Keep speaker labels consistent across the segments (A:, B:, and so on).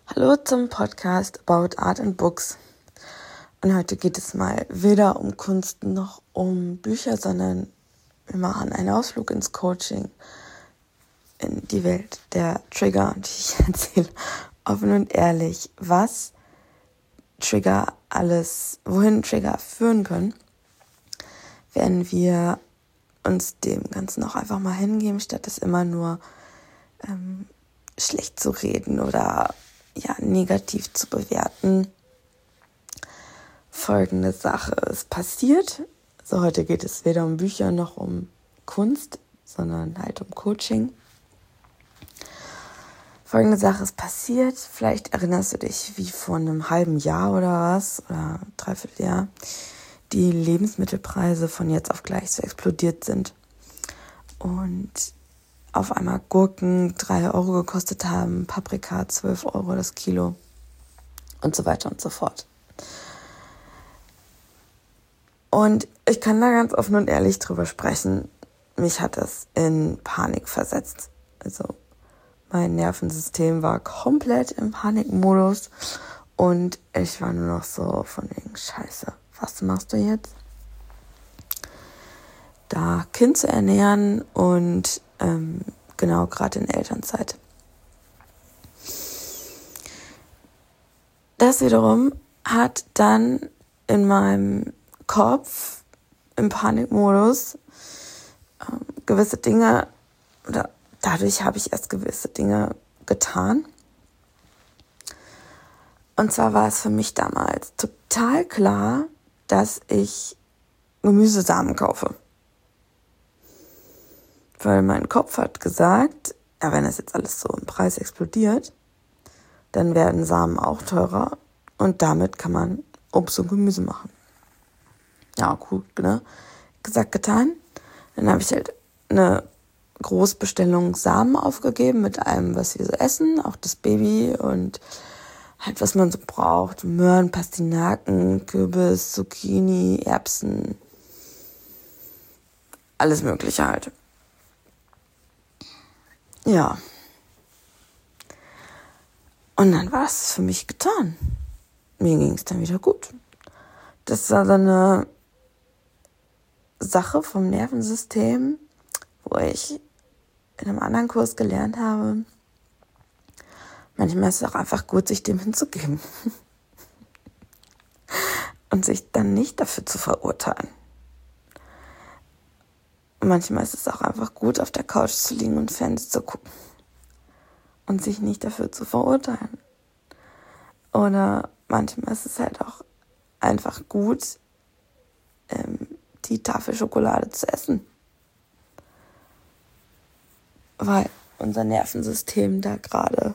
A: Hallo zum Podcast About Art and Books. Und heute geht es mal weder um Kunst noch um Bücher, sondern wir machen einen Ausflug ins Coaching, in die Welt der Trigger. Und ich erzähle offen und ehrlich, was Trigger wohin Trigger führen können, wenn wir uns dem Ganzen auch einfach mal hingeben, statt es immer nur schlecht zu reden oder negativ zu bewerten. Folgende Sache ist passiert. Also heute geht es weder um Bücher noch um Kunst, sondern halt um Coaching. Folgende Sache ist passiert. Vielleicht erinnerst du dich, wie vor einem halben Jahr oder Dreivierteljahr die Lebensmittelpreise von jetzt auf gleich so explodiert sind. Und auf einmal Gurken 3 Euro gekostet haben, Paprika 12 Euro das Kilo und so weiter und so fort. Und ich kann da ganz offen und ehrlich drüber sprechen. Mich hat das in Panik versetzt. Also mein Nervensystem war komplett im Panikmodus und ich war nur noch so von wegen Scheiße, was machst du jetzt? Da Kind zu ernähren und gerade in Elternzeit. Das wiederum hat dann in meinem Kopf im Panikmodus gewisse Dinge, oder dadurch habe ich erst gewisse Dinge getan. Und zwar war es für mich damals total klar, dass ich Gemüsesamen kaufe. Weil mein Kopf hat gesagt, wenn das jetzt alles so im Preis explodiert, dann werden Samen auch teurer und damit kann man Obst und Gemüse machen. Ja, gut, ne? Gesagt, getan. Dann habe ich halt eine Großbestellung Samen aufgegeben mit allem, was wir so essen, auch das Baby und halt, was man so braucht. Möhren, Pastinaken, Kürbis, Zucchini, Erbsen, alles Mögliche halt. Ja. Und dann war es für mich getan. Mir ging es dann wieder gut. Das war so eine Sache vom Nervensystem, wo ich in einem anderen Kurs gelernt habe, manchmal ist es auch einfach gut, sich dem hinzugeben. Und sich dann nicht dafür zu verurteilen. Manchmal ist es auch einfach gut, auf der Couch zu liegen und Fernsehen zu gucken. Und sich nicht dafür zu verurteilen. Oder manchmal ist es halt auch einfach gut, die Tafel Schokolade zu essen. Weil unser Nervensystem da gerade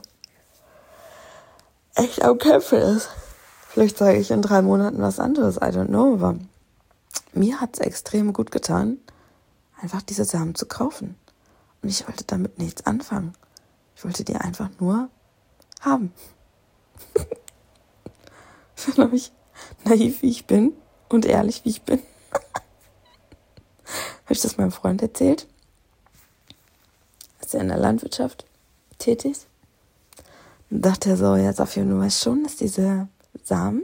A: echt am Kämpfen ist. Vielleicht sage ich in 3 Monaten was anderes, I don't know. Aber mir hat es extrem gut getan, einfach diese Samen zu kaufen. Und ich wollte damit nichts anfangen. Ich wollte die einfach nur haben. Finde ich naiv, wie ich bin und ehrlich, wie ich bin. Habe ich das meinem Freund erzählt? Ist er in der Landwirtschaft tätig? Dann dachte er so, ja Safia, du weißt schon, dass diese Samen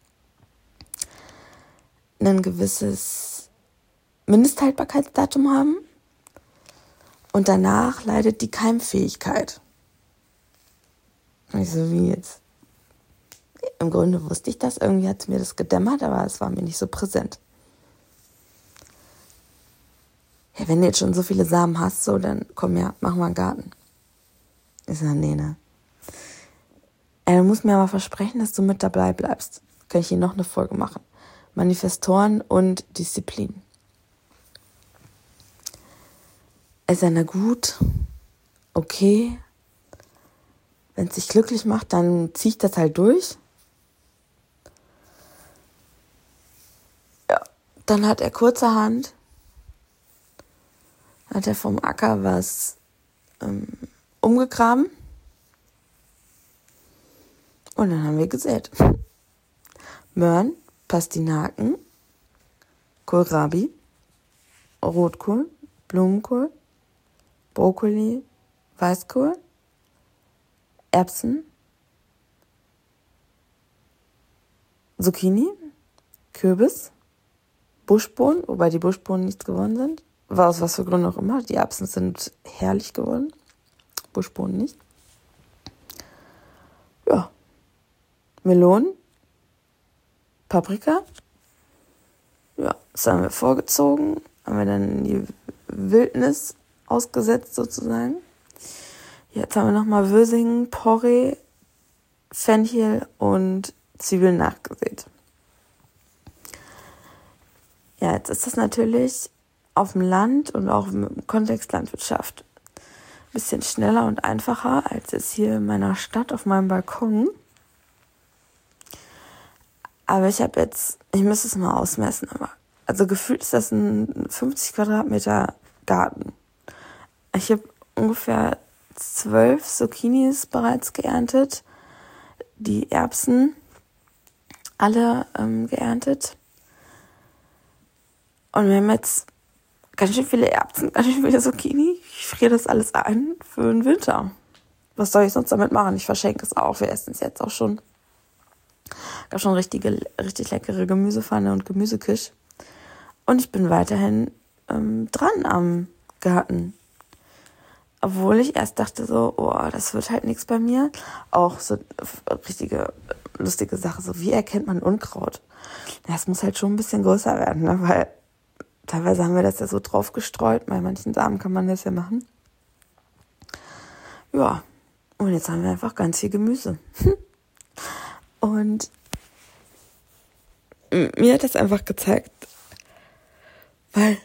A: ein gewisses Mindesthaltbarkeitsdatum haben und danach leidet die Keimfähigkeit. Und ich so, wie jetzt? Im Grunde wusste ich das, irgendwie hat es mir das gedämmert, aber es war mir nicht so präsent. Ja, wenn du jetzt schon so viele Samen hast, so, dann komm ja, mach mal einen Garten. Ich so, nee, ne. Du musst mir aber versprechen, dass du mit dabei bleibst. Kann ich hier noch eine Folge machen. Manifestoren und Disziplin. Ist ja na gut, okay. Wenn es dich glücklich macht, dann zieh ich das halt durch. Ja, dann hat er kurzerhand, vom Acker was umgegraben. Und dann haben wir gesät. Möhren, Pastinaken, Kohlrabi, Rotkohl, Blumenkohl, Brokkoli, Weißkohl, Erbsen, Zucchini, Kürbis, Buschbohnen, wobei die Buschbohnen nichts geworden sind. War aus was für Gründen auch immer. Die Erbsen sind herrlich geworden. Buschbohnen nicht. Ja. Melonen, Paprika. Ja, das haben wir vorgezogen. Haben wir dann in die Wildnis ausgesetzt sozusagen. Jetzt haben wir nochmal Würsing, Porree, Fenchel und Zwiebeln nachgesät. Ja, jetzt ist das natürlich auf dem Land und auch im Kontext Landwirtschaft ein bisschen schneller und einfacher als jetzt hier in meiner Stadt auf meinem Balkon. Aber ich müsste es mal ausmessen, aber also gefühlt ist das ein 50 Quadratmeter Garten. Ich habe ungefähr 12 Zucchinis bereits geerntet, die Erbsen alle geerntet. Und wir haben jetzt ganz schön viele Erbsen, ganz schön viele Zucchini. Ich friere das alles ein für den Winter. Was soll ich sonst damit machen? Ich verschenke es auch. Wir essen es jetzt auch schon. Gab schon richtig leckere Gemüsepfanne und Gemüsekisch. Und ich bin weiterhin dran am Garten. Obwohl ich erst dachte so, das wird halt nichts bei mir. Auch so richtige lustige Sache, so wie erkennt man Unkraut? Ja, es muss halt schon ein bisschen größer werden, ne? Weil teilweise haben wir das ja so drauf gestreut. Bei manchen Samen kann man das ja machen. Ja, und jetzt haben wir einfach ganz viel Gemüse. Und mir hat das einfach gezeigt, weil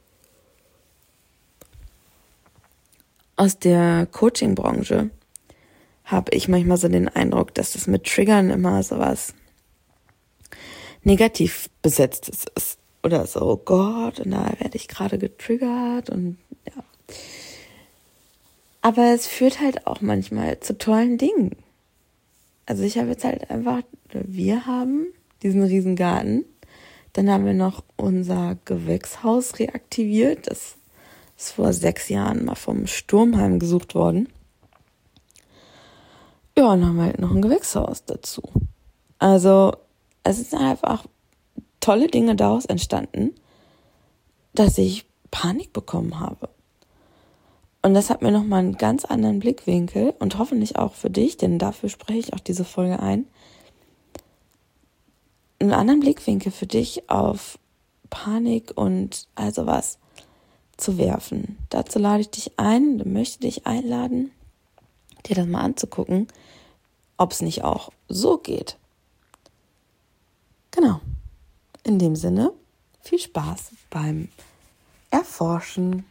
A: aus der Coaching-Branche habe ich manchmal so den Eindruck, dass das mit Triggern immer sowas negativ besetztes ist. Oder so, oh Gott, und da werde ich gerade getriggert und ja. Aber es führt halt auch manchmal zu tollen Dingen. Also ich habe jetzt halt einfach, wir haben diesen riesen Garten. Dann haben wir noch unser Gewächshaus reaktiviert. Das ist vor 6 Jahren mal vom Sturm heimgesucht worden. Ja, und haben halt noch ein Gewächshaus dazu. Also es ist einfach tolle Dinge daraus entstanden, dass ich Panik bekommen habe. Und das hat mir nochmal einen ganz anderen Blickwinkel und hoffentlich auch für dich, denn dafür spreche ich auch diese Folge ein, einen anderen Blickwinkel für dich auf Panik und also was zu werfen. Dazu lade ich dich ein, möchte dich einladen, dir das mal anzugucken, ob es nicht auch so geht. Genau. In dem Sinne, viel Spaß beim Erforschen.